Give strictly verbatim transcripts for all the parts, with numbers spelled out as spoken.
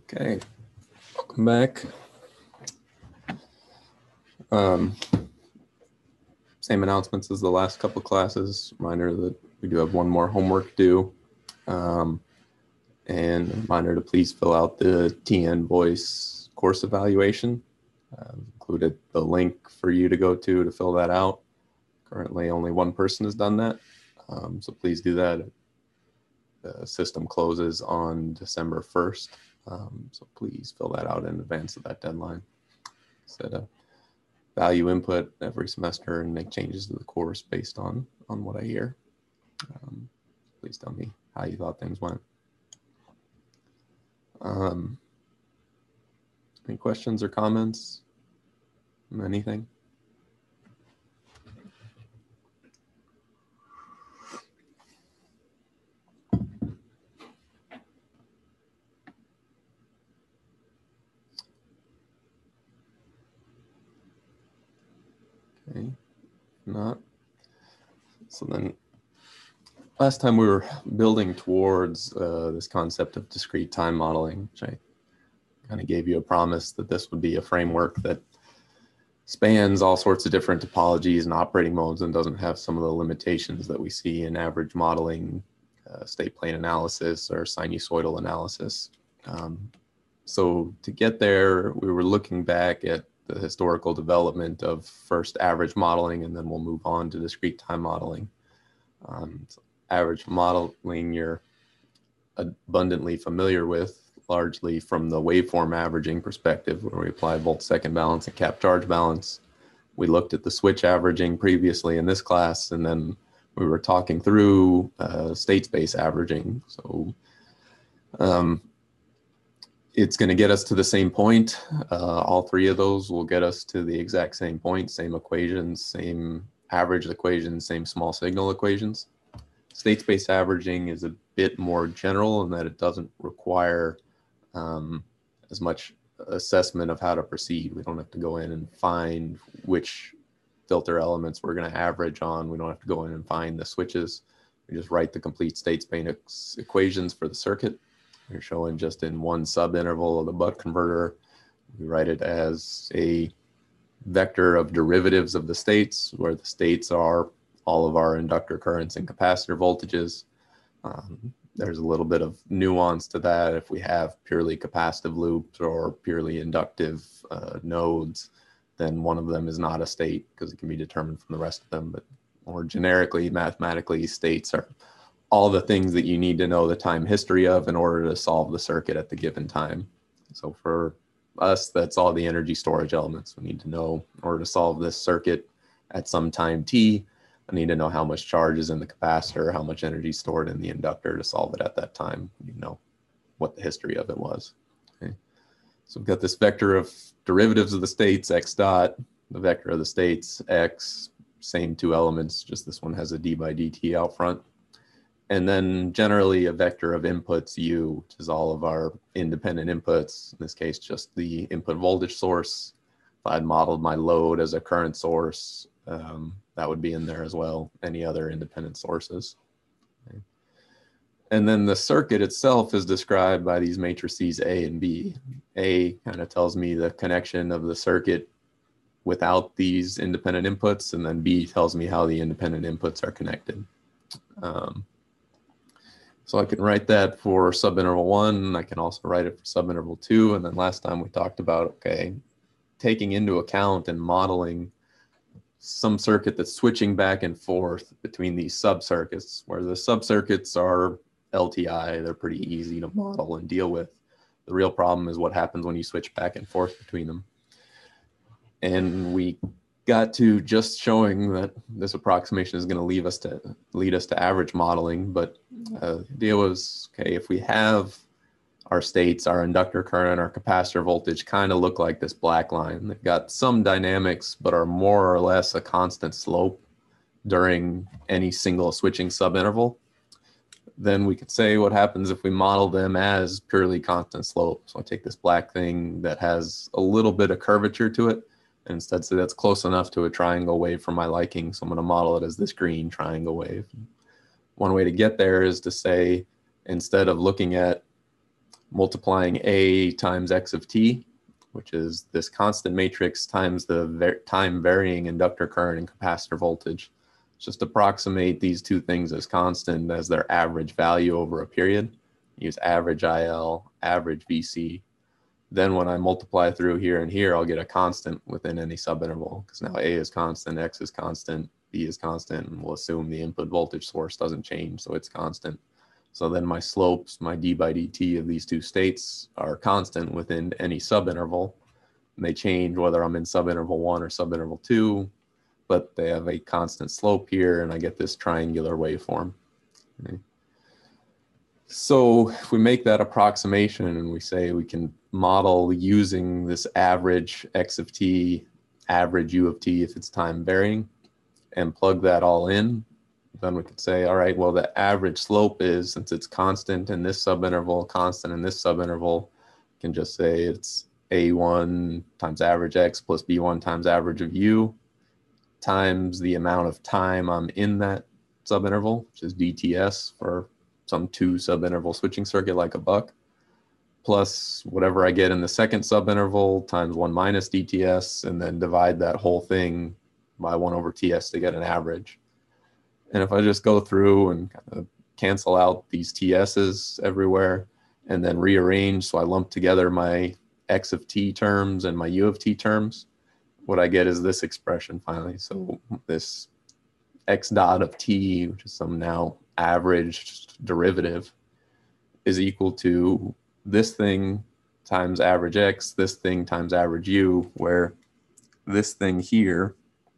Okay, welcome back. Um, same announcements as the last couple classes. Reminder that we do have one more homework due. Um, and reminder to please fill out the T N Voice course evaluation. Uh, included the link for you to go to to fill that out. Currently only one person has done that. Um, so please do that. The system closes on December first. Um, so please fill that out in advance of that deadline. Set a value input every semester and make changes to the course based on, on what I hear. Um, please tell me how you thought things went. Um, any questions or comments? Anything? Okay, not. So then last time we were building towards uh, this concept of discrete time modeling, which I kind of gave you a promise that this would be a framework that spans all sorts of different topologies and operating modes and doesn't have some of the limitations that we see in average modeling, uh, state plane analysis, or sinusoidal analysis. Um, so to get there, we were looking back at the historical development of first average modeling, and then we'll move on to discrete time modeling. Um, so average modeling you're abundantly familiar with, largely from the waveform averaging perspective, where we apply volt second balance and cap charge balance. We looked at the switch averaging previously in this class, and then we were talking through uh, state space averaging. So um, it's going to get us to the same point. Uh, all three of those will get us to the exact same point, same equations, same average equations, same small signal equations. State space averaging is a bit more general in that it doesn't require um, as much assessment of how to proceed. We don't have to go in and find which filter elements we're going to average on. We don't have to go in and find the switches. We just write the complete state space equations for the circuit. We're showing just in one subinterval of the buck converter. We write it as a vector of derivatives of the states, where the states are all of our inductor currents and capacitor voltages. Um, there's a little bit of nuance to that. If we have purely capacitive loops or purely inductive uh, nodes, then one of them is not a state because it can be determined from the rest of them. But more generically, mathematically, states are all the things that you need to know the time history of in order to solve the circuit at the given time. So for us, that's all the energy storage elements we need to know in order to solve this circuit at some time t. I need to know how much charge is in the capacitor, how much energy is stored in the inductor to solve it at that time. You know what the history of it was. Okay. So we've got this vector of derivatives of the states, x dot, the vector of the states, x, same two elements, just this one has a d by dt out front. And then generally a vector of inputs, u, which is all of our independent inputs, in this case, just the input voltage source. If I'd modeled my load as a current source, um, that would be in there as well, any other independent sources. Okay. And then the circuit itself is described by these matrices A and B. A kind of tells me the connection of the circuit without these independent inputs, and then B tells me how the independent inputs are connected. Um, so I can write that for subinterval one, I can also write it for subinterval two, and then last time we talked about, okay, taking into account and modeling some circuit that's switching back and forth between these subcircuits, where the subcircuits are L T I, they're pretty easy to model and deal with. The real problem is what happens when you switch back and forth between them. And we got to just showing that this approximation is going to lead us to lead us to average modeling, but uh, the idea was, okay, if we have our states, our inductor current, our capacitor voltage kind of look like this black line. They've got some dynamics, but are more or less a constant slope during any single switching subinterval. Then we could say what happens if we model them as purely constant slope. So I take this black thing that has a little bit of curvature to it, and instead say that's close enough to a triangle wave for my liking. So I'm going to model it as this green triangle wave. One way to get there is to say, instead of looking at multiplying A times X of t, which is this constant matrix times the ver time varying inductor current and capacitor voltage. Just approximate these two things as constant as their average value over a period. Use average I L, average V C. Then when I multiply through here and here, I'll get a constant within any subinterval, because now A is constant, X is constant, B is constant, and we'll assume the input voltage source doesn't change, so it's constant. So then my slopes, my d by dt of these two states are constant within any subinterval. And they change whether I'm in subinterval one or subinterval two, but they have a constant slope here, and I get this triangular waveform. Okay. So if we make that approximation and we say we can model using this average x of t, average u of t if it's time varying, and plug that all in, then we could say, all right, well, the average slope is, since it's constant in this subinterval, constant in this subinterval, we can just say it's a one times average x plus b one times average of u times the amount of time I'm in that subinterval, which is D T S for some two subinterval switching circuit like a buck, plus whatever I get in the second subinterval times one minus D T S, and then divide that whole thing by one over T S to get an average. And if I just go through and kind of cancel out these T S's everywhere and then rearrange, so I lump together my x of t terms and my u of t terms, what I get is this expression finally. So this x dot of t, which is some now averaged derivative, is equal to this thing times average x, this thing times average u, where this thing here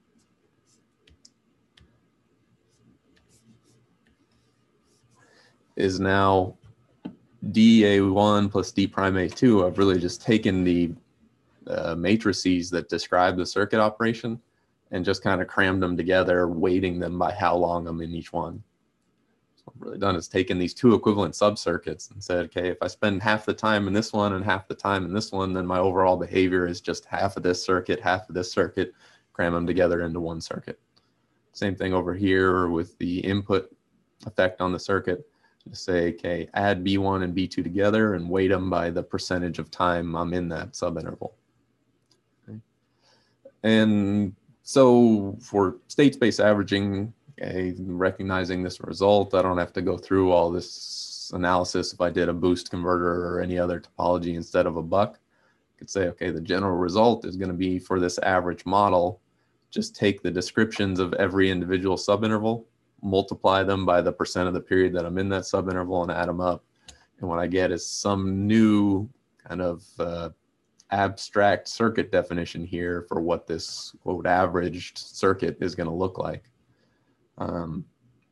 is now d a one plus d prime a two. I've really just taken the uh, matrices that describe the circuit operation and just kind of crammed them together, weighting them by how long I'm in each one. So what I've really done is taken these two equivalent subcircuits and said, okay, if I spend half the time in this one and half the time in this one, then my overall behavior is just half of this circuit, half of this circuit, cram them together into one circuit. Same thing over here with the input effect on the circuit. Just say, okay, add B one and B two together and weight them by the percentage of time I'm in that subinterval. Okay. And so for state space averaging, okay, recognizing this result, I don't have to go through all this analysis if I did a boost converter or any other topology instead of a buck. I could say, okay, the general result is going to be for this average model, just take the descriptions of every individual subinterval, multiply them by the percent of the period that I'm in that subinterval and add them up. And what I get is some new kind of uh, abstract circuit definition here for what this quote averaged circuit is going to look like. Um,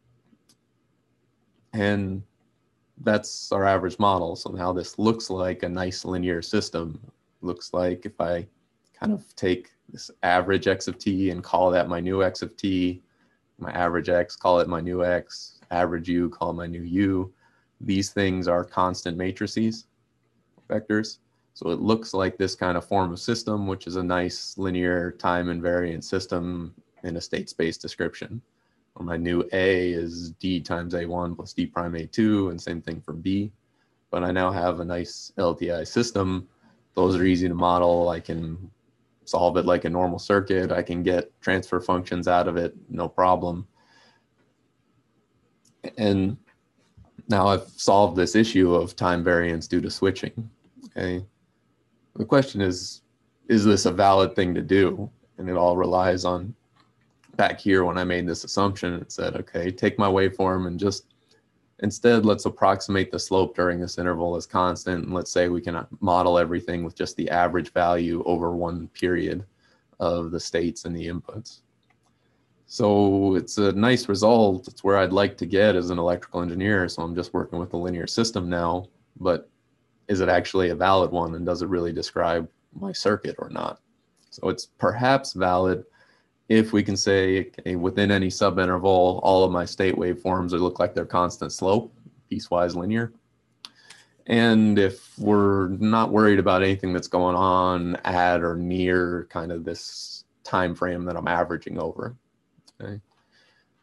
and that's our average model. So now this looks like a nice linear system. Looks like if I kind of take this average x of t and call that my new x of t, my average x, call it my new x, average u, call it my new u. These things are constant matrices, vectors. So it looks like this kind of form of system, which is a nice linear time invariant system in a state space description. Where my new A is d times a one plus d prime a two, and same thing for B. But I now have a nice L T I system. Those are easy to model. I can solve it like a normal circuit. I can get transfer functions out of it, no problem. And now I've solved this issue of time variance due to switching. Okay. The question is, is this a valid thing to do? And it all relies on back here when I made this assumption, it said, okay, take my waveform and just instead let's approximate the slope during this interval as constant. And let's say we can model everything with just the average value over one period of the states and the inputs. So it's a nice result. It's where I'd like to get as an electrical engineer. So I'm just working with a linear system now, but is it actually a valid one? And does it really describe my circuit or not? So it's perhaps valid if we can say, okay, within any subinterval, all of my state waveforms look like they're constant slope, piecewise linear. And if we're not worried about anything that's going on at or near kind of this time frame that I'm averaging over. Okay.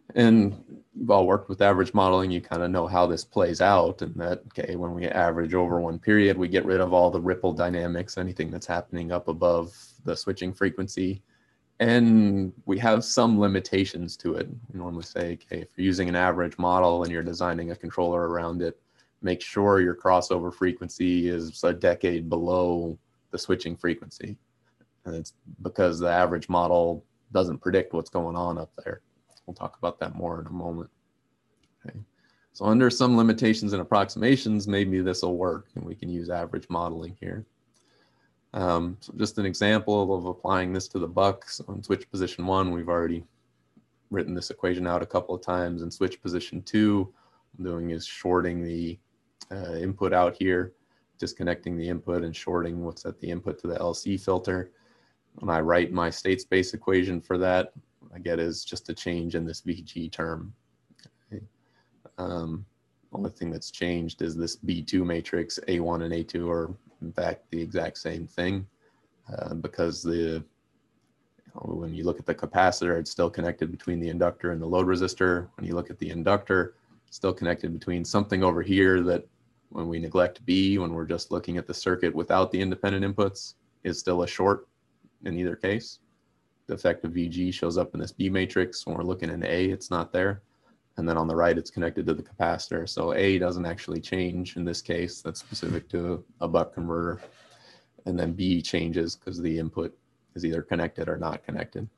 And you've all worked with average modeling, you kind of know how this plays out, and that, okay, when we average over one period, we get rid of all the ripple dynamics, anything that's happening up above the switching frequency. And we have some limitations to it. We normally say, okay, if you're using an average model and you're designing a controller around it, make sure your crossover frequency is a decade below the switching frequency. And it's because the average model doesn't predict what's going on up there. We'll talk about that more in a moment. Okay. So under some limitations and approximations, maybe this will work and we can use average modeling here. Um, so just an example of applying this to the buck. So in switch position one, we've already written this equation out a couple of times. In switch position two, what I'm doing is shorting the uh, input out here, disconnecting the input and shorting what's at the input to the L C filter. When I write my state space equation for that, what I get is just a change in this V G term. Okay. Um, only thing that's changed is this B two matrix. A one and A two are in fact the exact same thing, uh, because the you know, when you look at the capacitor, it's still connected between the inductor and the load resistor. When you look at the inductor, it's still connected between something over here that, when we neglect B, when we're just looking at the circuit without the independent inputs, is still a short in either case. The effective V G shows up in this B matrix. When we're looking in A, it's not there. And then on the right, it's connected to the capacitor. So A doesn't actually change in this case. That's specific to a buck converter. And then B changes because the input is either connected or not connected.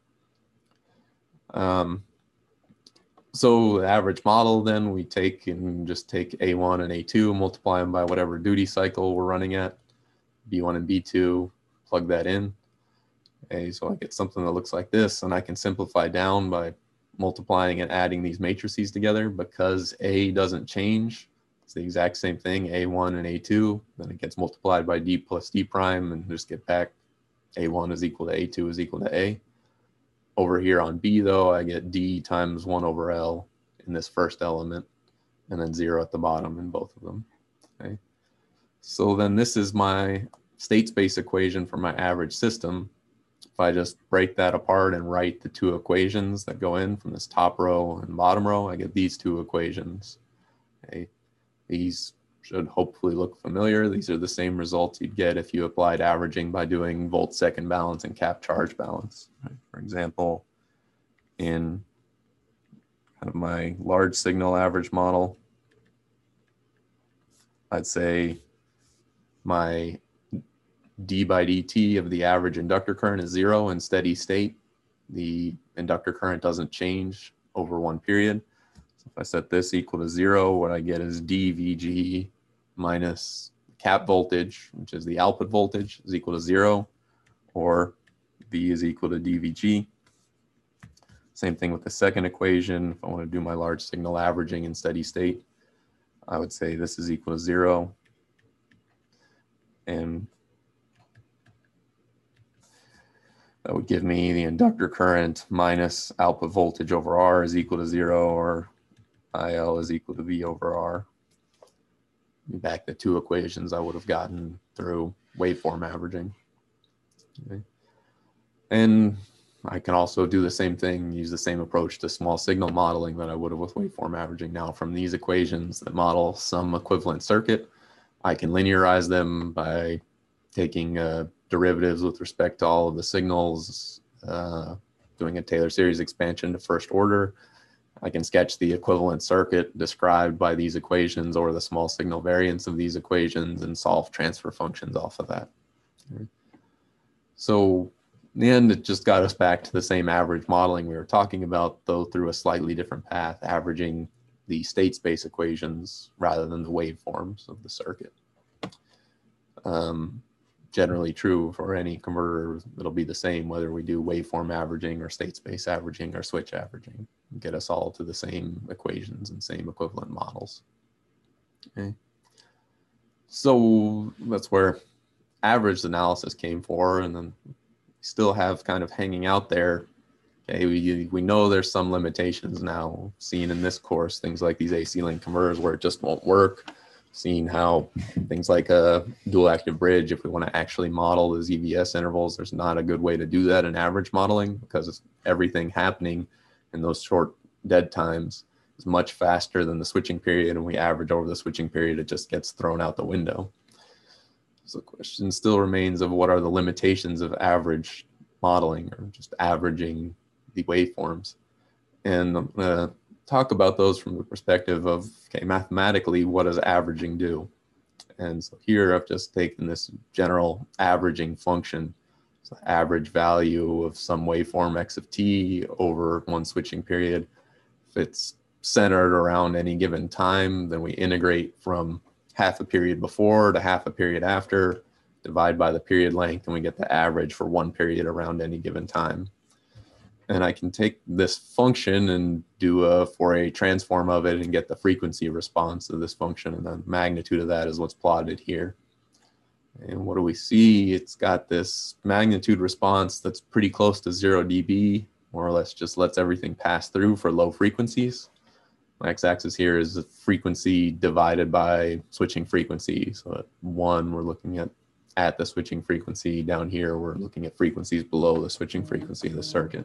Um, so the average model, then we take and just take A one and A two, multiply them by whatever duty cycle we're running at, B one and B two, plug that in. Okay, so I get something that looks like this, and I can simplify down by multiplying and adding these matrices together. Because A doesn't change, it's the exact same thing, A one and A two, then it gets multiplied by D plus D prime, and just get back A one is equal to A two is equal to A. Over here on B though, I get D times one over L in this first element, and then zero at the bottom in both of them. Okay, so then this is my state space equation for my average system. If I just break that apart and write the two equations that go in from this top row and bottom row, I get these two equations. Okay. These should hopefully look familiar. These are the same results you'd get if you applied averaging by doing volt second balance and cap charge balance. Right. For example, in kind of my large signal average model, I'd say my d by dt of the average inductor current is zero in steady state. The inductor current doesn't change over one period. So if I set this equal to zero, what I get is dVg minus cap voltage, which is the output voltage, is equal to zero, or V is equal to dVg. Same thing with the second equation. If I want to do my large signal averaging in steady state, I would say this is equal to zero. And that would give me the inductor current minus output voltage over R is equal to zero, or I L is equal to V over R. Back the two equations I would have gotten through waveform averaging. Okay. And I can also do the same thing, use the same approach to small signal modeling that I would have with waveform averaging. Now, from these equations that model some equivalent circuit, I can linearize them by taking uh, derivatives with respect to all of the signals, uh, doing a Taylor series expansion to first order. I can sketch the equivalent circuit described by these equations or the small signal variants of these equations and solve transfer functions off of that. So in the end, it just got us back to the same average modeling we were talking about, though through a slightly different path, averaging the state space equations rather than the waveforms of the circuit. Um, generally true for any converter, it'll be the same whether we do waveform averaging or state space averaging or switch averaging. Get us all to the same equations and same equivalent models. Okay. So that's where average analysis came for, and then we still have kind of hanging out there. Okay, we, we know there's some limitations now seen in this course, things like these A C link converters where it just won't work. Seeing how things like a dual active bridge, if we want to actually model the Z V S intervals, there's not a good way to do that in average modeling because it's everything happening in those short dead times is much faster than the switching period, and we average over the switching period, it just gets thrown out the window. So the question still remains of what are the limitations of average modeling, or just averaging the waveforms. And I'm going to talk about those from the perspective of, okay, mathematically, what does averaging do? And so here I've just taken this general averaging function, so average value of some waveform x of t over one switching period. If it's centered around any given time, then we integrate from half a period before to half a period after, divide by the period length, and we get the average for one period around any given time. And I can take this function and do a Fourier transform of it and get the frequency response of this function, and the magnitude of that is what's plotted here. And what do we see? It's got this magnitude response that's pretty close to zero dB, more or less just lets everything pass through for low frequencies. My x-axis here is the frequency divided by switching frequency. So at one, we're looking at at the switching frequency. Down here, we're looking at frequencies below the switching frequency of the circuit.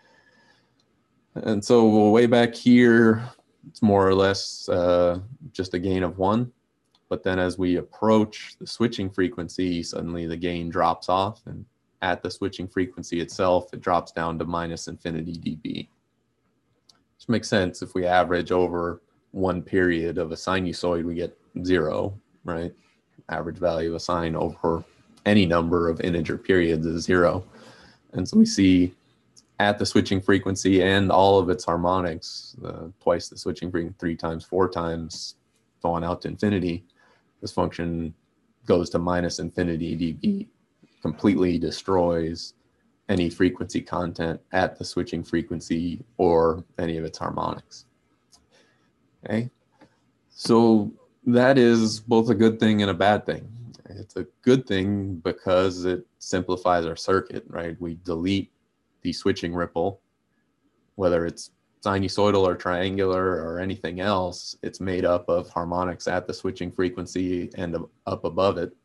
And so way back here, it's more or less uh, just a gain of one. But then as we approach the switching frequency, suddenly the gain drops off. And at the switching frequency itself, it drops down to minus infinity dB. Which makes sense. If we average over one period of a sinusoid, we get zero, right? Average value of a sine over any number of integer periods is zero. And so we see at the switching frequency and all of its harmonics, uh, twice the switching frequency, three times, four times, going out to infinity, this function goes to minus infinity dB, completely destroys any frequency content at the switching frequency or any of its harmonics. Okay, so that is both a good thing and a bad thing. It's a good thing because it simplifies our circuit, right? We delete the switching ripple, whether it's sinusoidal or triangular or anything else, it's made up of harmonics at the switching frequency and up above it.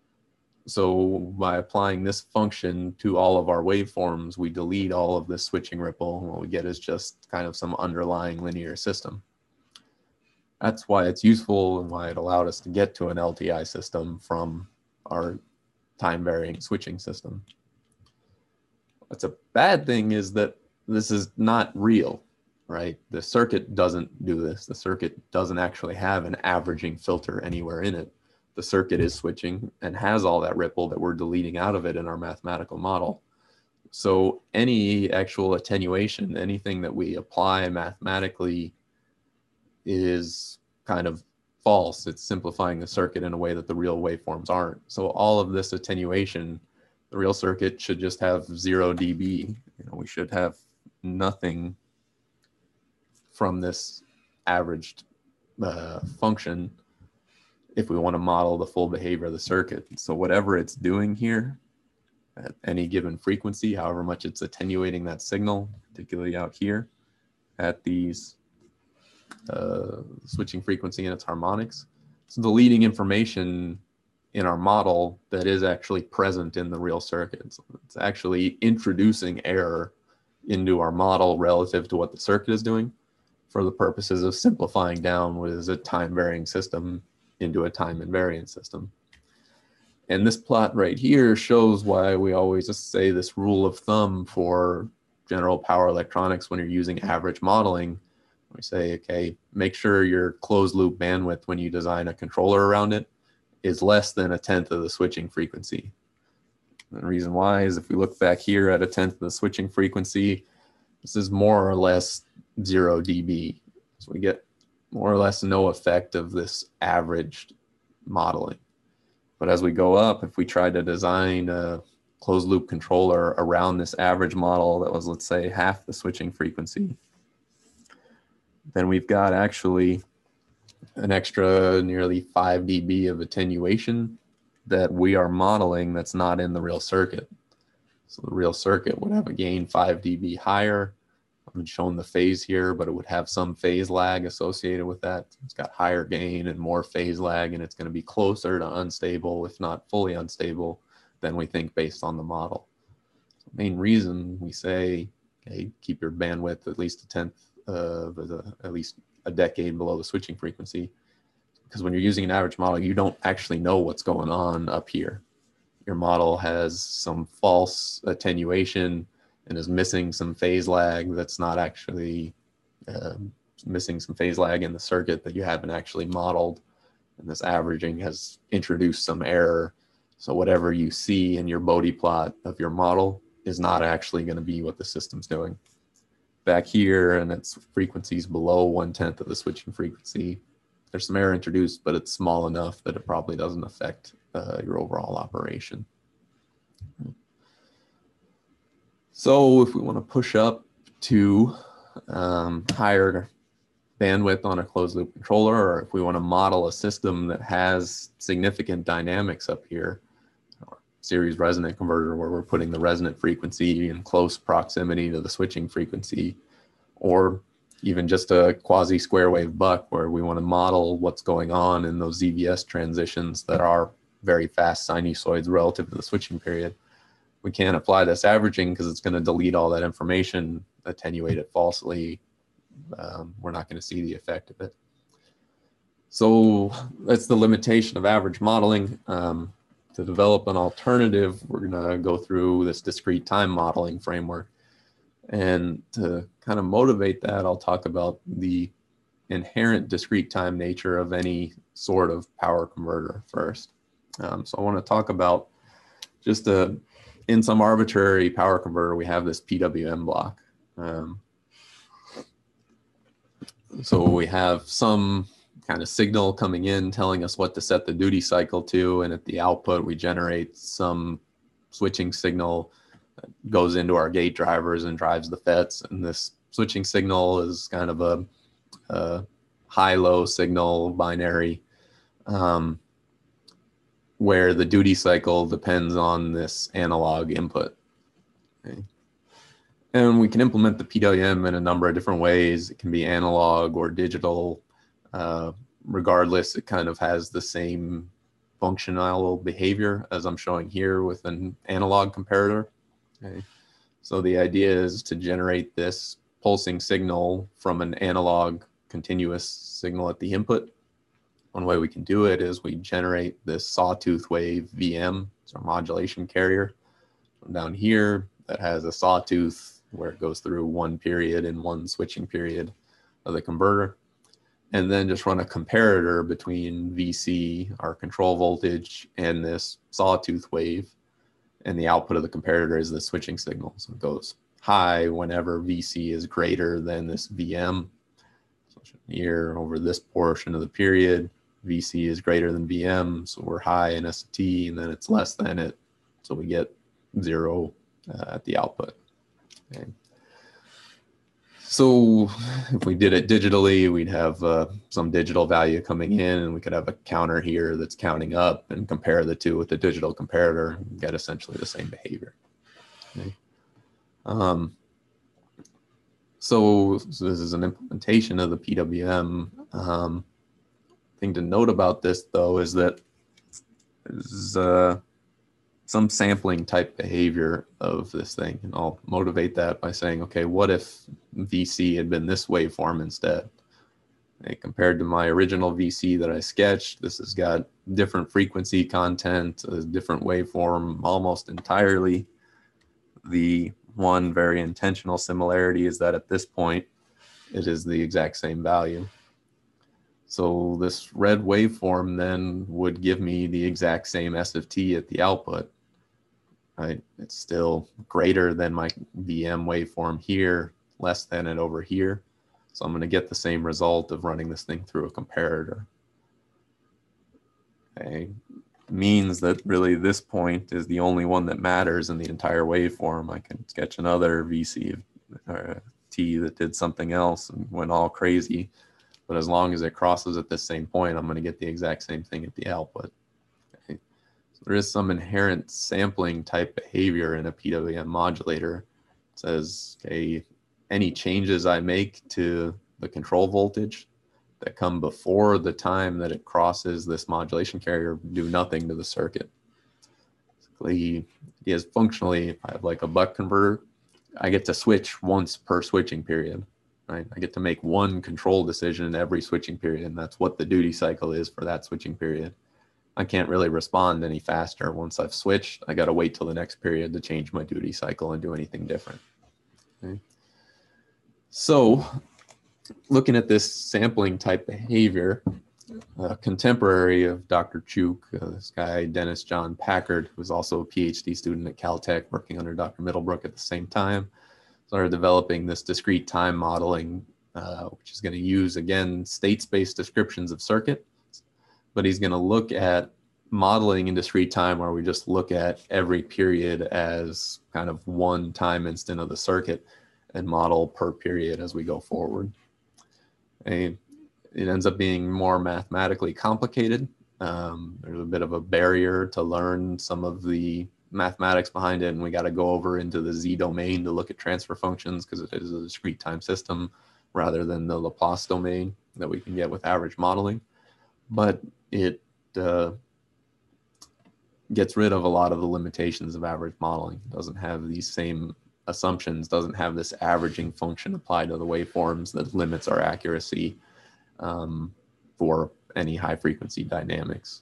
So by applying this function to all of our waveforms, we delete all of this switching ripple, and what we get is just kind of some underlying linear system. That's why it's useful and why it allowed us to get to an L T I system from our time-varying switching system. What's a bad thing is that this is not real, right? The circuit doesn't do this. The circuit doesn't actually have an averaging filter anywhere in it. The circuit is switching and has all that ripple that we're deleting out of it in our mathematical model. So any actual attenuation, anything that we apply mathematically is kind of false. It's simplifying the circuit in a way that the real waveforms aren't. So all of this attenuation, the real circuit should just have zero dB. You know, we should have nothing from this averaged uh, function if we want to model the full behavior of the circuit. So whatever it's doing here at any given frequency, however much it's attenuating that signal, particularly out here at these uh, switching frequency and its harmonics, it's deleting information in our model that is actually present in the real circuit. So it's actually introducing error into our model relative to what the circuit is doing for the purposes of simplifying down what is a time-varying system into a time-invariant system. And this plot right here shows why we always just say this rule of thumb for general power electronics when you're using average modeling. We say, okay, make sure your closed loop bandwidth when you design a controller around it is less than a tenth of the switching frequency. And the reason why is if we look back here at a tenth of the switching frequency, this is more or less zero dB. So we get more or less no effect of this averaged modeling. But as we go up, if we try to design a closed loop controller around this average model that was, let's say, half the switching frequency, then we've got actually an extra nearly five dB of attenuation that we are modeling that's not in the real circuit. So the real circuit would have a gain five dB higher. I've shown the phase here, but it would have some phase lag associated with that. It's got higher gain and more phase lag, and it's going to be closer to unstable, if not fully unstable, than we think based on the model. So the main reason we say, okay, keep your bandwidth at least a tenth uh, the, at least a decade below the switching frequency. Because when you're using an average model, you don't actually know what's going on up here. Your model has some false attenuation and is missing some phase lag that's not actually uh, missing some phase lag in the circuit that you haven't actually modeled. And this averaging has introduced some error. So whatever you see in your Bode plot of your model is not actually going to be what the system's doing. Back here, and its frequencies below one-tenth of the switching frequency, there's some error introduced, but it's small enough that it probably doesn't affect uh, your overall operation. So if we want to push up to um, higher bandwidth on a closed loop controller, or if we want to model a system that has significant dynamics up here, or series resonant converter where we're putting the resonant frequency in close proximity to the switching frequency, or even just a quasi square wave buck where we want to model what's going on in those Z V S transitions that are very fast sinusoids relative to the switching period. We can't apply this averaging because it's going to delete all that information, attenuate it falsely. Um, we're not going to see the effect of it. So that's the limitation of average modeling. Um, to develop an alternative, we're going to go through this discrete time modeling framework. And to kind of motivate that, I'll talk about the inherent discrete time nature of any sort of power converter first. Um, so I want to talk about just a, in some arbitrary power converter, we have this P W M block. Um, so we have some kind of signal coming in telling us what to set the duty cycle to, and at the output we generate some switching signal that goes into our gate drivers and drives the F E Ts. And this switching signal is kind of a, a high-low signal binary um, where the duty cycle depends on this analog input. Okay. And we can implement the P W M in a number of different ways. It can be analog or digital. Uh, regardless, it kind of has the same functional behavior as I'm showing here with an analog comparator. Okay. So the idea is to generate this pulsing signal from an analog continuous signal at the input. One way we can do it is we generate this sawtooth wave V M, it's our modulation carrier. Down here that has a sawtooth where it goes through one period and one switching period of the converter. And then just run a comparator between V C, our control voltage, and this sawtooth wave. And the output of the comparator is the switching signal. So it goes high whenever V C is greater than this V M. So here over this portion of the period, V C is greater than V M, so we're high in S T, and then it's less than it, so we get zero uh, at the output. Okay. So if we did it digitally, we'd have uh, some digital value coming in, and we could have a counter here that's counting up and compare the two with the digital comparator and get essentially the same behavior. Okay. Um, so, so this is an implementation of the P W M. Um, thing to note about this, though, is that there's uh, some sampling type behavior of this thing. And I'll motivate that by saying, okay, what if V C had been this waveform instead? Okay, compared to my original V C that I sketched, this has got different frequency content, a different waveform almost entirely. The one very intentional similarity is that at this point, it is the exact same value. So this red waveform then would give me the exact same S of T at the output. Right? It's still greater than my V M waveform here, less than it over here. So I'm going to get the same result of running this thing through a comparator. Okay. Means that really this point is the only one that matters in the entire waveform. I can sketch another V C or T that did something else and went all crazy. But as long as it crosses at the same point, I'm going to get the exact same thing at the output. Okay. So there is some inherent sampling type behavior in a P W M modulator. It says, okay, any changes I make to the control voltage that come before the time that it crosses this modulation carrier do nothing to the circuit. Basically, yes, functionally, if I have like a buck converter, I get to switch once per switching period. right? I get to make one control decision in every switching period, and that's what the duty cycle is for that switching period. I can't really respond any faster. Once I've switched, I got to wait till the next period to change my duty cycle and do anything different. Okay. So looking at this sampling type behavior, a contemporary of Doctor Chuk, uh, this guy, Dennis John Packard, who was also a PhD student at Caltech working under Doctor Middlebrook at the same time, started developing this discrete time modeling, uh, which is going to use, again, state-space descriptions of circuits, but he's going to look at modeling in discrete time where we just look at every period as kind of one time instant of the circuit and model per period as we go forward. And it ends up being more mathematically complicated. Um, there's a bit of a barrier to learn some of the mathematics behind it, and we got to go over into the Z domain to look at transfer functions because it is a discrete time system rather than the Laplace domain that we can get with average modeling. But it uh, gets rid of a lot of the limitations of average modeling. It doesn't have these same assumptions, doesn't have this averaging function applied to the waveforms that limits our accuracy um, for any high frequency dynamics.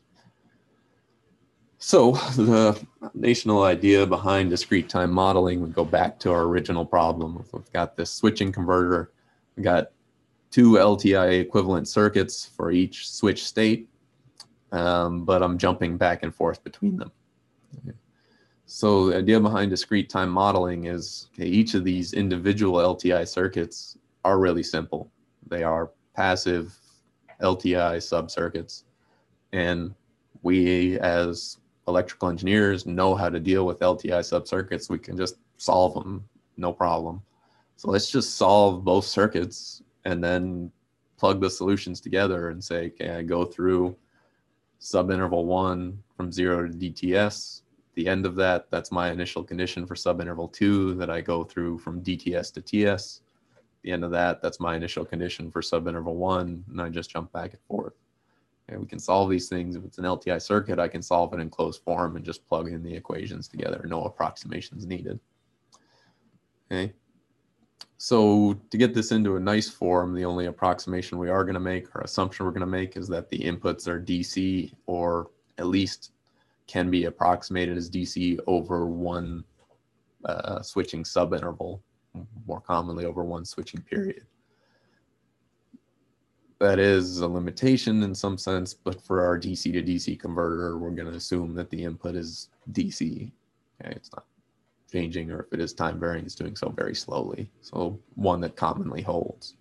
So the foundational idea behind discrete time modeling would go back to our original problem. We've got this switching converter. We've got two L T I equivalent circuits for each switch state, um, but I'm jumping back and forth between them. Okay. So the idea behind discrete time modeling is, okay, each of these individual L T I circuits are really simple. They are passive L T I subcircuits, and we as electrical engineers know how to deal with L T I subcircuits. We can just solve them, no problem. So let's just solve both circuits and then plug the solutions together and say, okay, I go through subinterval one from zero to D T S. The end of that, that's my initial condition for subinterval two that I go through from D T S to T S. The end of that, that's my initial condition for subinterval one, and I just jump back and forth. Okay, we can solve these things. If it's an L T I circuit, I can solve it in closed form and just plug in the equations together. No approximations needed. Okay. So to get this into a nice form, the only approximation we are going to make, or assumption we're going to make, is that the inputs are D C, or at least can be approximated as D C over one uh, switching subinterval, more commonly over one switching period. That is a limitation in some sense, but for our D C to D C converter, we're going to assume that the input is D C. Okay, it's not changing, or if it is time varying, it's doing so very slowly. So one that commonly holds.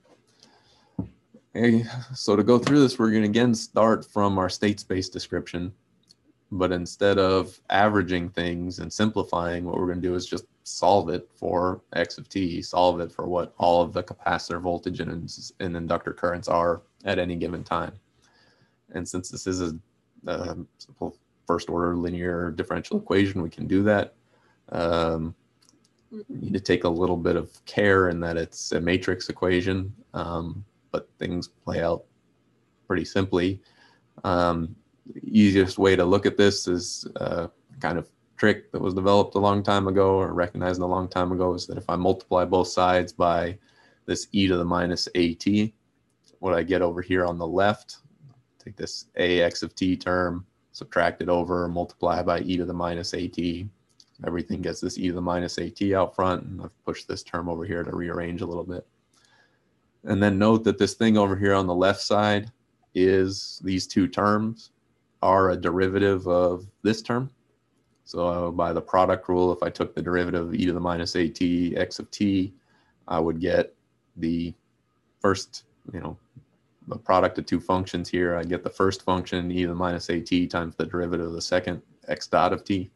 Okay, so to go through this, we're going to again start from our state space description, but instead of averaging things and simplifying, what we're going to do is just solve it for x of t, solve it for what all of the capacitor voltage and, and inductor currents are at any given time. And since this is a, a simple first order linear differential equation, we can do that. Um, you need to take a little bit of care in that it's a matrix equation, um, but things play out pretty simply. Um, easiest way to look at this is a kind of trick that was developed a long time ago, or recognized a long time ago, is that if I multiply both sides by this e to the minus at, what I get over here on the left, take this ax of t term, subtract it over, multiply by e to the minus at. Everything gets this e to the minus at out front, and I've pushed this term over here to rearrange a little bit. And then note that this thing over here on the left side is, these two terms are a derivative of this term. So uh, by the product rule, if I took the derivative of e to the minus at x of t, I would get the first, you know, the product of two functions here. I get the first function, e to the minus at times the derivative of the second, x dot of t,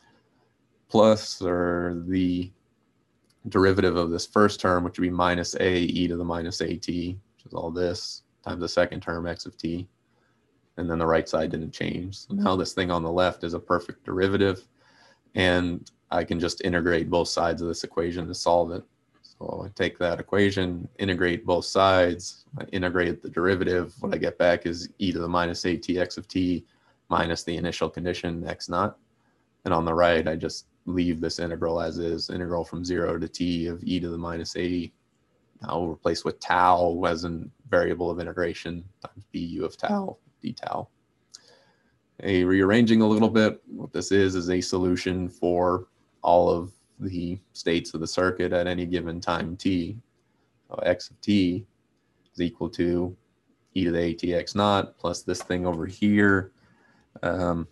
plus, or the derivative of this first term, which would be minus a e to the minus at, which is all this, times the second term, x of t. And then the right side didn't change. So now this thing on the left is a perfect derivative, and I can just integrate both sides of this equation to solve it. So I take that equation, integrate both sides, I integrate the derivative. What I get back is e to the minus at x of t minus the initial condition x naught. And on the right, I just leave this integral as is, integral from zero to t of e to the minus a now replaced with tau as a variable of integration times bu of tau d tau. A rearranging a little bit, what this is is a solution for all of the states of the circuit at any given time t. So x of t is equal to e to the atx naught plus this thing over here. Um,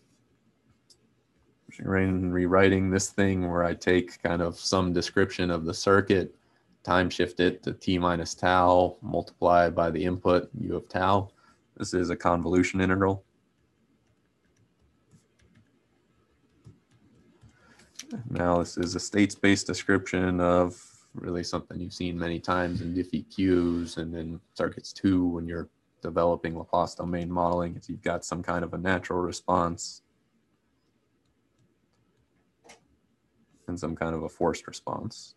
rewriting this thing where I take kind of some description of the circuit, time shift it to t minus tau, multiply by the input u of tau. This is a convolution integral. Now this is a state-space description of really something you've seen many times in Diffie Qs and in circuits two when you're developing Laplace domain modeling. Is you've got some kind of a natural response and some kind of a forced response.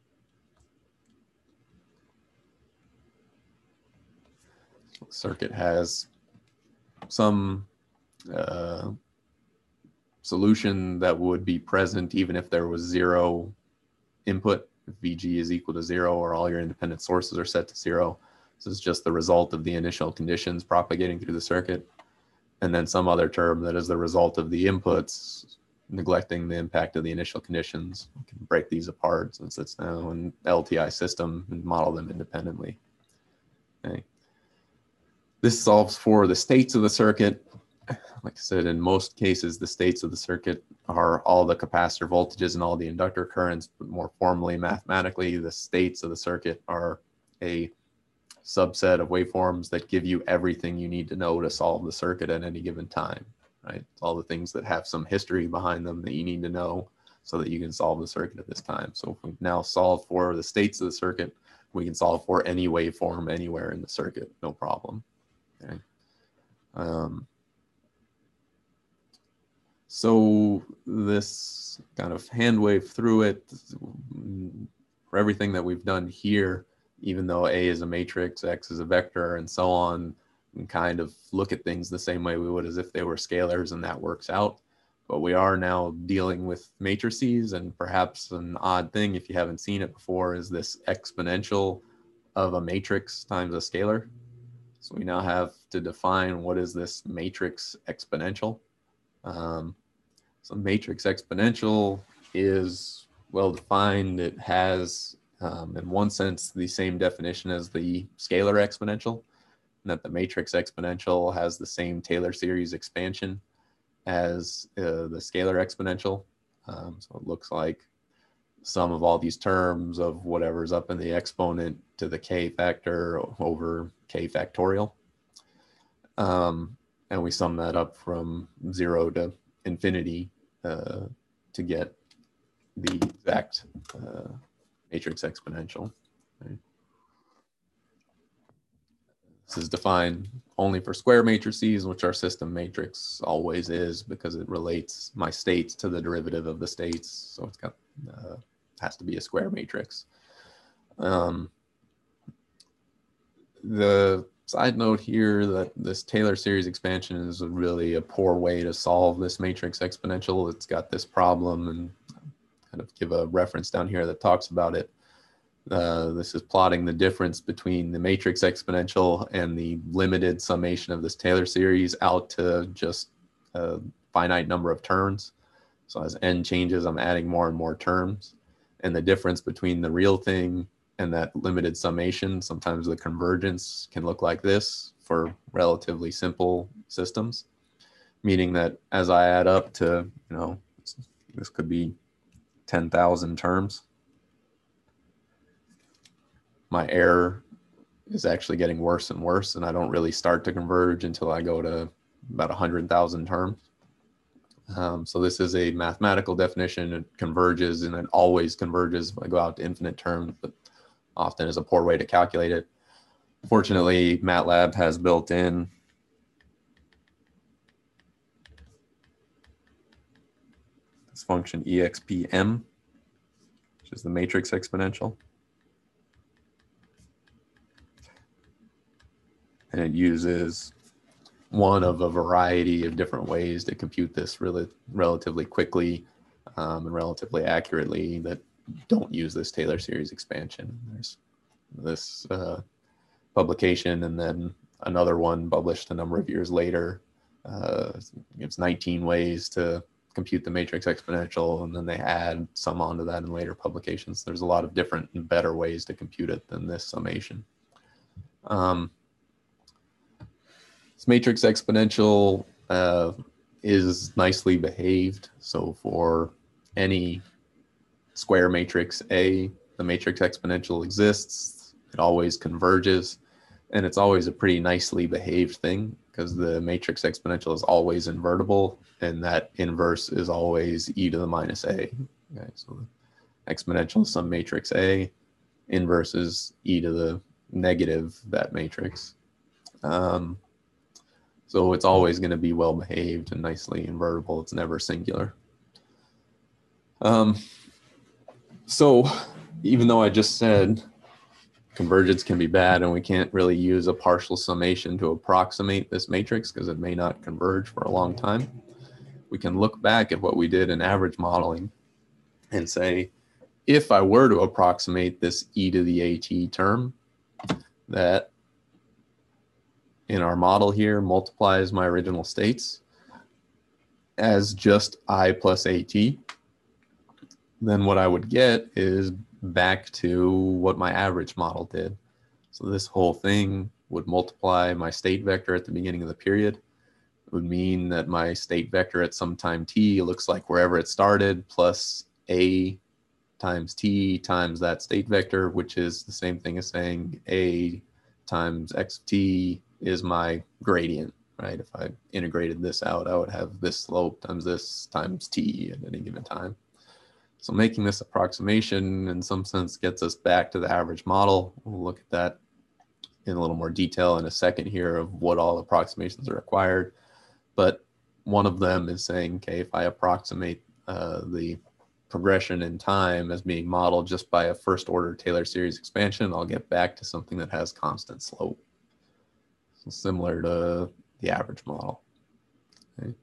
So the circuit has some uh, solution that would be present even if there was zero input, if V G is equal to zero or all your independent sources are set to zero. This is just the result of the initial conditions propagating through the circuit. And then some other term that is the result of the inputs neglecting the impact of the initial conditions. We can break these apart since it's now an L T I system and model them independently. Okay. This solves for the states of the circuit. Like I said, in most cases, the states of the circuit are all the capacitor voltages and all the inductor currents, but more formally, mathematically, the states of the circuit are a subset of waveforms that give you everything you need to know to solve the circuit at any given time, right? All the things that have some history behind them that you need to know so that you can solve the circuit at this time. So if we've now solved for the states of the circuit, we can solve for any waveform anywhere in the circuit, no problem. Okay. Um, So this kind of hand wave through it for everything that we've done here, even though A is a matrix, X is a vector, and so on, and kind of look at things the same way we would as if they were scalars, and that works out. But we are now dealing with matrices, and perhaps an odd thing, if you haven't seen it before, is this exponential of a matrix times a scalar. So we now have to define what is this matrix exponential. Um, So matrix exponential is well defined. It has, um, in one sense, the same definition as the scalar exponential, and that the matrix exponential has the same Taylor series expansion as uh, the scalar exponential. Um, so it looks like sum of all these terms of whatever's up in the exponent to the k factor over k factorial. Um, and we sum that up from zero to infinity uh, to get the exact uh, matrix exponential. Right? This is defined only for square matrices, which our system matrix always is because it relates my states to the derivative of the states. So it's got uh, has to be a square matrix. Um, the side note here that this Taylor series expansion is really a poor way to solve this matrix exponential. It's got this problem, and kind of give a reference down here that talks about it. Uh, this is plotting the difference between the matrix exponential and the limited summation of this Taylor series out to just a finite number of terms. So as n changes, I'm adding more and more terms. And the difference between the real thing and that limited summation, sometimes the convergence can look like this for relatively simple systems, meaning that as I add up to, you know, this could be ten thousand terms, my error is actually getting worse and worse, and I don't really start to converge until I go to about one hundred thousand terms. Um, so this is a mathematical definition. It converges, and it always converges if I go out to infinite terms, but often is a poor way to calculate it. Fortunately, MATLAB has built in this function E X P M, which is the matrix exponential. And it uses one of a variety of different ways to compute this really relatively quickly um, and relatively accurately that don't use this Taylor series expansion. There's this uh, publication, and then another one published a number of years later. Uh, gives nineteen ways to compute the matrix exponential, and then they add some onto that in later publications. There's a lot of different and better ways to compute it than this summation. Um, this matrix exponential uh, is nicely behaved. So for any square matrix A, the matrix exponential exists, it always converges, and it's always a pretty nicely behaved thing because the matrix exponential is always invertible, and that inverse is always e to the minus a. Okay, so the exponential is some matrix A, inverse is e to the negative that matrix. Um, so it's always going to be well behaved and nicely invertible. It's never singular. Um, so even though I just said convergence can be bad and we can't really use a partial summation to approximate this matrix because it may not converge for a long time, we can look back at what we did in average modeling and say, if I were to approximate this e to the at term that in our model here multiplies my original states as just I plus at, then what I would get is back to what my average model did. So this whole thing would multiply my state vector at the beginning of the period. It would mean that my state vector at some time t looks like wherever it started plus a times t times that state vector, which is the same thing as saying a times x of t is my gradient, right? If I integrated this out, I would have this slope times this times t at any given time. So making this approximation in some sense gets us back to the average model. We'll look at that in a little more detail in a second here of what all approximations are required. But one of them is saying, okay, if I approximate uh, the progression in time as being modeled just by a first order Taylor series expansion, I'll get back to something that has constant slope. So similar to the average model. Okay.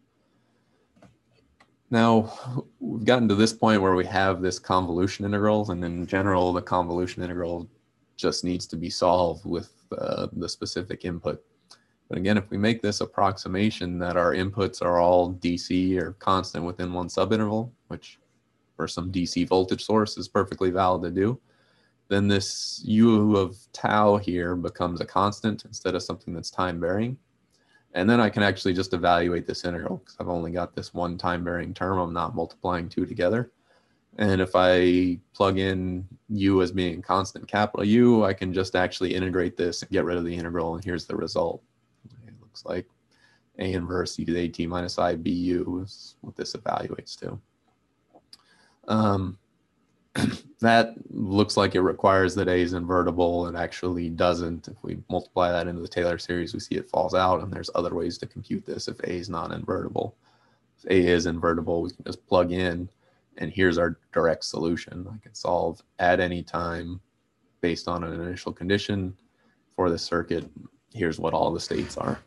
Now, we've gotten to this point where we have this convolution integral, and in general, the convolution integral just needs to be solved with uh, the specific input. But again, if we make this approximation that our inputs are all D C or constant within one subinterval, which for some D C voltage source is perfectly valid to do, then this u of tau here becomes a constant instead of something that's time varying. And then I can actually just evaluate this integral because I've only got this one time varying term. I'm not multiplying two together. And if I plug in u as being constant capital U, I can just actually integrate this and get rid of the integral. And here's the result. It looks like a inverse e to the at minus I bu is what this evaluates to. Um, that looks like it requires that A is invertible. It actually doesn't. If we multiply that into the Taylor series, we see it falls out, and there's other ways to compute this if A is not invertible. If A is invertible, we can just plug in, and here's our direct solution. I can solve at any time based on an initial condition for the circuit. Here's what all the states are.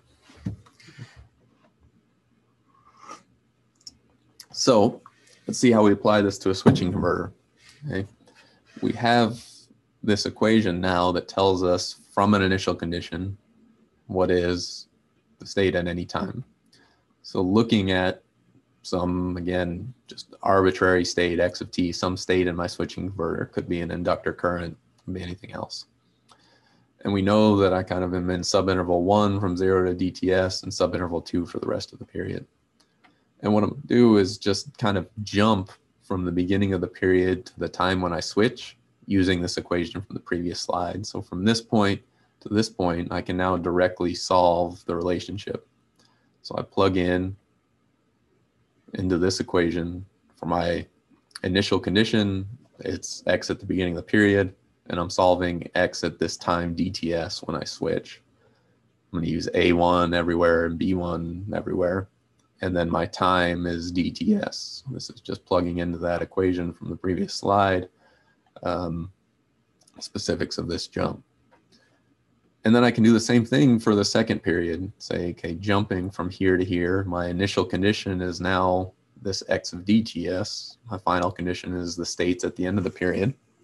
So let's see how we apply this to a switching converter. Okay. We have this equation now that tells us from an initial condition what is the state at any time. So looking at some, again, just arbitrary state, x of t, some state in my switching converter, could be an inductor current, could be anything else. And we know that I kind of am in subinterval one from zero to D T S and subinterval two for the rest of the period. And what I'm going to do is just kind of jump from the beginning of the period to the time when I switch using this equation from the previous slide. So from this point to this point, I can now directly solve the relationship. So I plug in into this equation for my initial condition. It's x at the beginning of the period, and I'm solving x at this time D T S when I switch. I'm going to use A one everywhere and B one everywhere. And then my time is D T S. This is just plugging into that equation from the previous slide, um, specifics of this jump. And then I can do the same thing for the second period. Say, okay, jumping from here to here, my initial condition is now this x of D T S. My final condition is the states at the end of the period.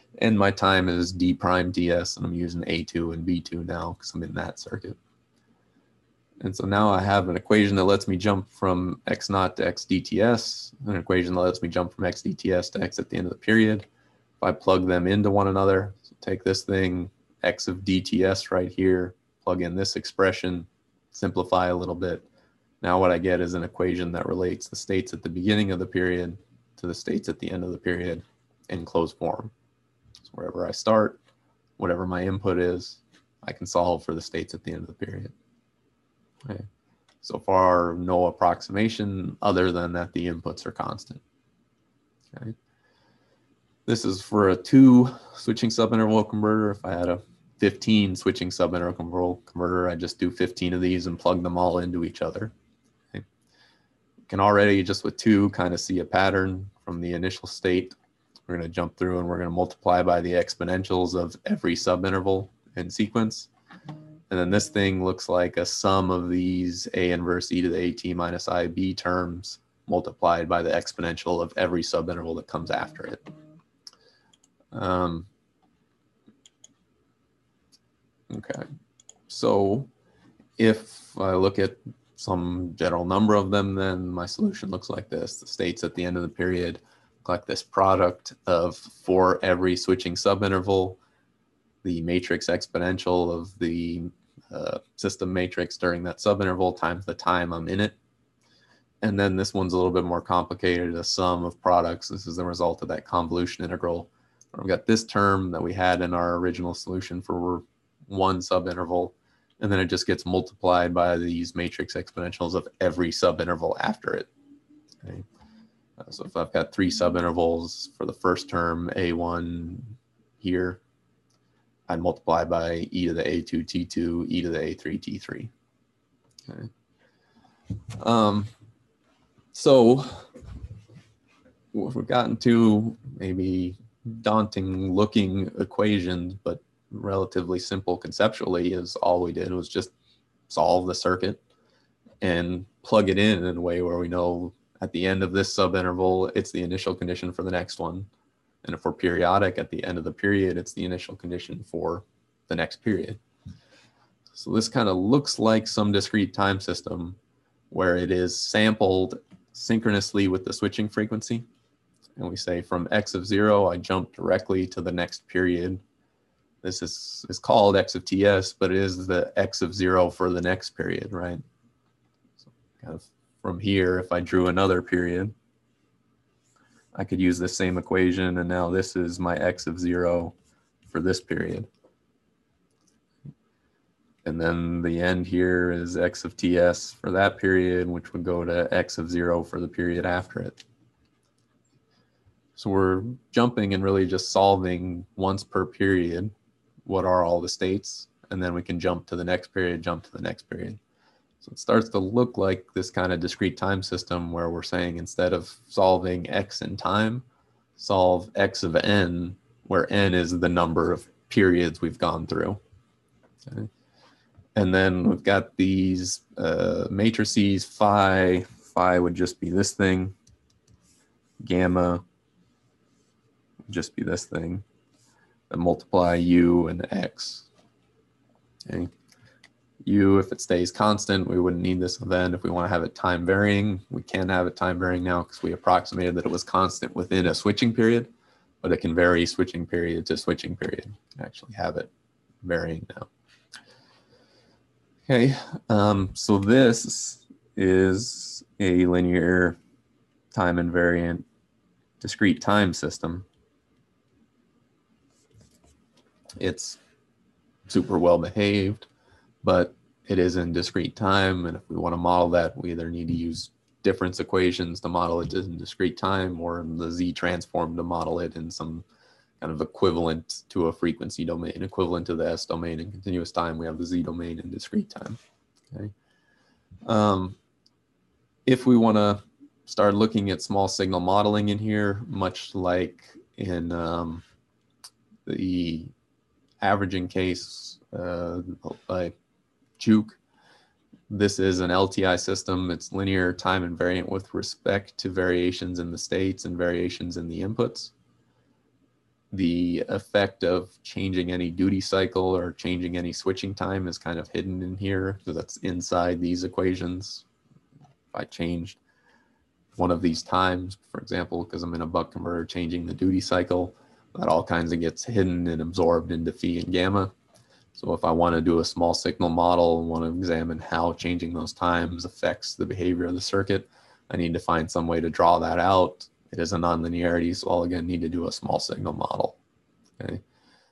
And my time is d prime ds, and I'm using a two and b two now because I'm in that circuit. And so now I have an equation that lets me jump from x naught to x dts, an equation that lets me jump from x dts to x at the end of the period. If I plug them into one another, so take this thing, x of dts right here, plug in this expression, simplify a little bit. Now what I get is an equation that relates the states at the beginning of the period to the states at the end of the period in closed form. So wherever I start, whatever my input is, I can solve for the states at the end of the period. Okay. So far, no approximation other than that the inputs are constant. Okay. This is for a two switching subinterval converter. If I had a fifteen switching subinterval converter, I just do fifteen of these and plug them all into each other. Okay. You can already, just with two, kind of see a pattern from the initial state. We're going to jump through and we're going to multiply by the exponentials of every subinterval in sequence. And then this thing looks like a sum of these a inverse e to the at minus ib terms multiplied by the exponential of every subinterval that comes after it. Um, okay, so if I look at some general number of them, then my solution looks like this. The states at the end of the period look like this product of for every switching subinterval, the matrix exponential of the uh, system matrix during that subinterval times the time I'm in it. And then this one's a little bit more complicated, a sum of products. This is the result of that convolution integral. We've got this term that we had in our original solution for one subinterval, and then it just gets multiplied by these matrix exponentials of every subinterval after it. Okay. Uh, so if I've got three subintervals for the first term, a one here, I'd multiply by e to the a two t two, e to the a three t three. Okay. Um, so we've gotten to maybe daunting looking equations, but relatively simple conceptually, is all we did was just solve the circuit and plug it in in a way where we know at the end of this subinterval, it's the initial condition for the next one. And if we're periodic, at the end of the period, it's the initial condition for the next period. So this kind of looks like some discrete time system where it is sampled synchronously with the switching frequency. And we say from x of zero, I jump directly to the next period. This is, is called x of ts, but it is the x of zero for the next period, right? So kind of from here, if I drew another period, I could use this same equation, and now this is my x of zero for this period. And then the end here is x of ts for that period, which would go to x of zero for the period after it. So we're jumping and really just solving once per period, what are all the states, and then we can jump to the next period, jump to the next period. So it starts to look like this kind of discrete time system where we're saying instead of solving x in time, solve x of n, where n is the number of periods we've gone through. Okay. And then we've got these uh, matrices. Phi, phi would just be this thing. Gamma would just be this thing. Then multiply u and x. Okay. U, if it stays constant, we wouldn't need this event. If we want to have it time varying, we can have it time varying now because we approximated that it was constant within a switching period, but it can vary switching period to switching period. You can actually have it varying now. Okay, um, so this is a linear time invariant discrete time system. It's super well behaved, but it is in discrete time, and if we want to model that, we either need to use difference equations to model it in discrete time, or the Z transform to model it in some kind of equivalent to a frequency domain, equivalent to the S domain in continuous time. We have the Z domain in discrete time. Okay. Um, if we want to start looking at small signal modeling in here, much like in um, the averaging case uh, by Juke, this is an L T I system. It's linear time invariant with respect to variations in the states and variations in the inputs. the effect of changing any duty cycle or changing any switching time is kind of hidden in here, because that's inside these equations. If I changed one of these times, for example, because I'm in a buck converter changing the duty cycle, that all kinds of gets hidden and absorbed into phi and gamma. So if I want to do a small signal model and want to examine how changing those times affects the behavior of the circuit, I need to find some way to draw that out. It is a nonlinearity, so I'll again need to do a small signal model. Okay.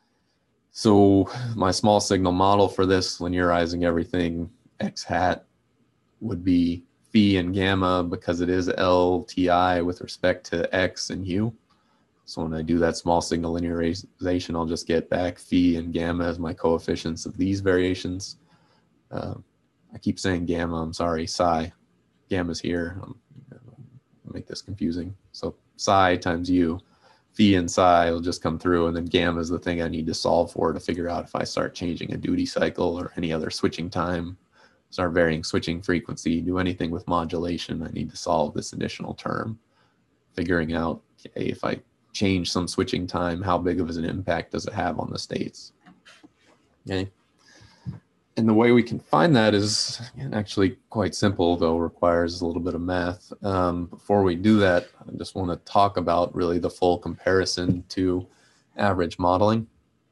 So my small signal model for this, linearizing everything x hat, would be phi and gamma, because it is L T I with respect to x and u. So when I do that small signal linearization, I'll just get back phi and gamma as my coefficients of these variations. Uh, I keep saying gamma, I'm sorry, psi. Gamma's here. Um, make this confusing. So psi times u, phi and psi will just come through, and then gamma is the thing I need to solve for to figure out if I start changing a duty cycle or any other switching time, start varying switching frequency, do anything with modulation, I need to solve this additional term, figuring out, okay, if I change some switching time, how big of an impact does it have on the states? Okay. And the way we can find that is actually quite simple, though requires a little bit of math. Um, before we do that, I just want to talk about really the full comparison to average modeling.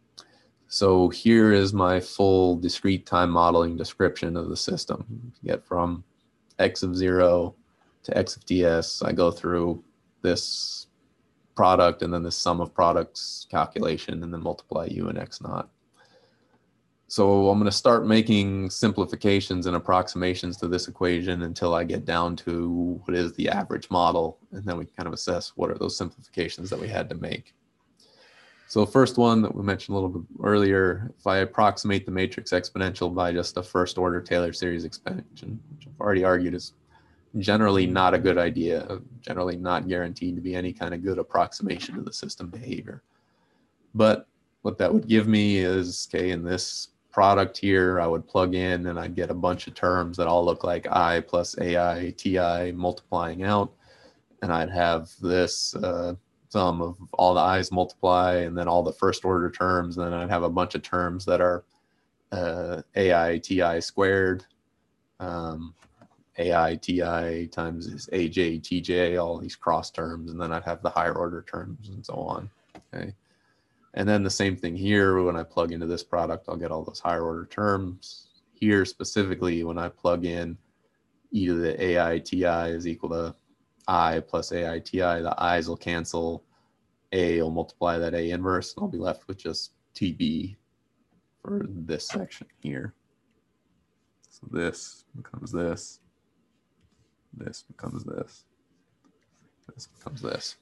So here is my full discrete time modeling description of the system. You get from x of zero to x of ts. I go through this product and then the sum of products calculation and then multiply u and x naught. So I'm going to start making simplifications and approximations to this equation until I get down to what is the average model, and then we kind of assess what are those simplifications that we had to make. So the first one that we mentioned a little bit earlier, if I approximate the matrix exponential by just a first order Taylor series expansion, which I've already argued is generally not a good idea, generally not guaranteed to be any kind of good approximation of the system behavior. But what that would give me is, okay, in this product here, I would plug in and I'd get a bunch of terms that all look like I plus A I, T I multiplying out. And I'd have this uh, sum of all the I's multiply and then all the first order terms. And then I'd have a bunch of terms that are uh, A I, T I squared. Um, A I, T I times is A J, T J, all these cross terms, and then I'd have the higher order terms and so on, okay? And then the same thing here, when I plug into this product, I'll get all those higher order terms. Here specifically, when I plug in e to the A I, T I is equal to I plus A I, T I, the I's will cancel, A will multiply that A inverse, and I'll be left with just T B for this section here. So this becomes this. This becomes this. This becomes this.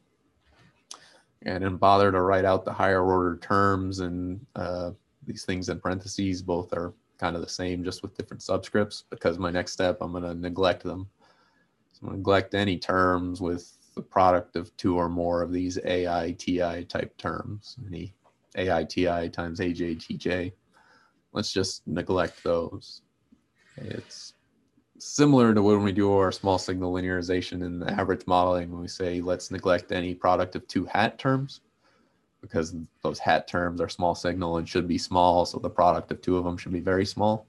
And then bother to write out the higher order terms, and uh, these things in parentheses both are kind of the same, just with different subscripts, because my next step, I'm going to neglect them. So I'm going to neglect any terms with the product of two or more of these A I, T I type terms, any A I, T I times A J, T J. Let's just neglect those. It's similar to when we do our small signal linearization in the average modeling, when we say let's neglect any product of two hat terms, because those hat terms are small signal and should be small, so the product of two of them should be very small.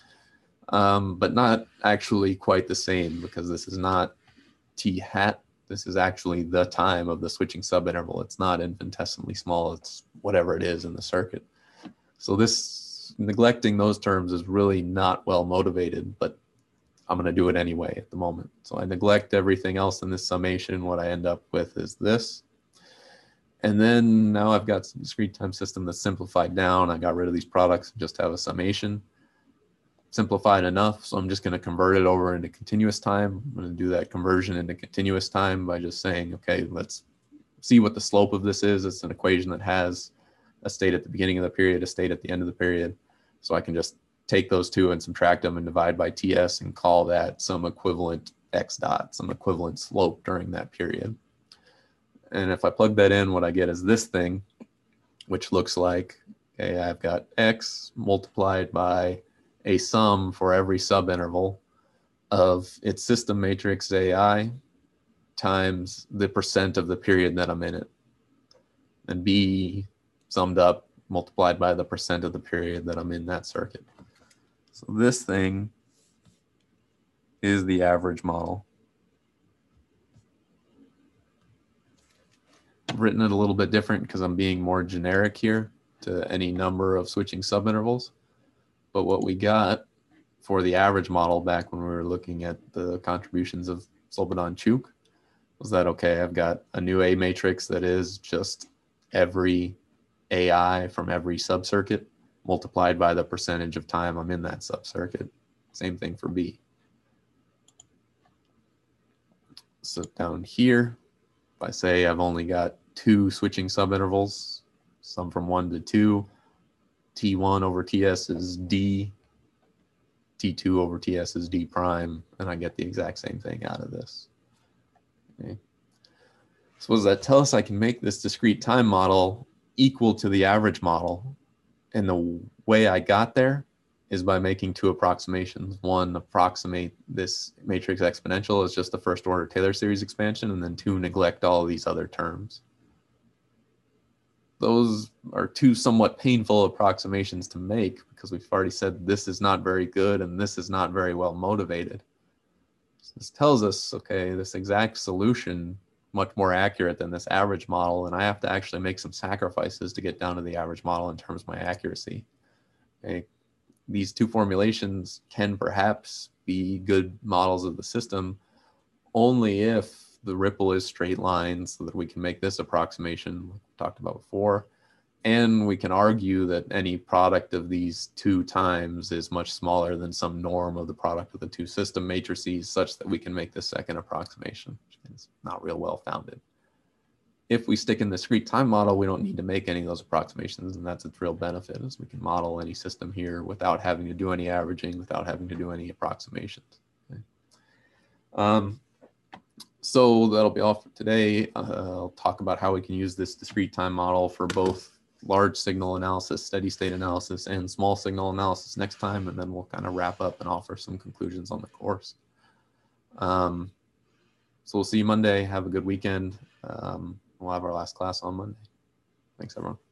Um, but not actually quite the same, because this is not T hat. This is actually the time of the switching subinterval. It's not infinitesimally small. It's whatever it is in the circuit. So this neglecting those terms is really not well motivated, but I'm going to do it anyway at the moment. So I neglect everything else in this summation. What I end up with is this. And then now I've got some discrete time system that's simplified down. I got rid of these products and just have a summation. Simplified enough, so I'm just going to convert it over into continuous time. I'm going to do that conversion into continuous time by just saying, okay, let's see what the slope of this is. It's an equation that has a state at the beginning of the period, a state at the end of the period. So I can just take those two and subtract them and divide by T S and call that some equivalent x dot, some equivalent slope during that period. And if I plug that in, what I get is this thing, which looks like, okay, I've got x multiplied by a sum for every subinterval of its system matrix A I times the percent of the period that I'm in it. and B summed up multiplied by the percent of the period that I'm in that circuit. So this thing is the average model. I've written it a little bit different because I'm being more generic here to any number of switching subintervals. But what we got for the average model back when we were looking at the contributions of Slobodan-Chuk was that, okay, I've got a new A matrix that is just every A I from every subcircuit multiplied by the percentage of time I'm in that subcircuit. Same thing for B. So down here, if I say I've only got two switching subintervals, some from one to two, T one over T S is D, T two over T S is D prime, and I get the exact same thing out of this. Okay. So what does that tell us? I can make this discrete time model equal to the average model. And the way I got there is by making two approximations. One, approximate this matrix exponential as just the first order Taylor series expansion, and then two, neglect all of these other terms. Those are two somewhat painful approximations to make because we've already said this is not very good and this is not very well motivated. So this tells us, okay, this exact solution much more accurate than this average model, and I have to actually make some sacrifices to get down to the average model in terms of my accuracy. Okay. These two formulations can perhaps be good models of the system only if the ripple is straight line so that we can make this approximation we talked about before. And we can argue that any product of these two times is much smaller than some norm of the product of the two system matrices such that we can make this second approximation, which is not real well founded. If we stick in the discrete time model, we don't need to make any of those approximations, and that's its real benefit, is we can model any system here without having to do any averaging, without having to do any approximations. Okay. Um, so that'll be all for today. Uh, I'll talk about how we can use this discrete time model for both large signal analysis, steady state analysis, and small signal analysis next time, and then we'll kind of wrap up and offer some conclusions on the course. Um, so we'll see you Monday. Have a good weekend. Um, We'll have our last class on Monday. Thanks, everyone.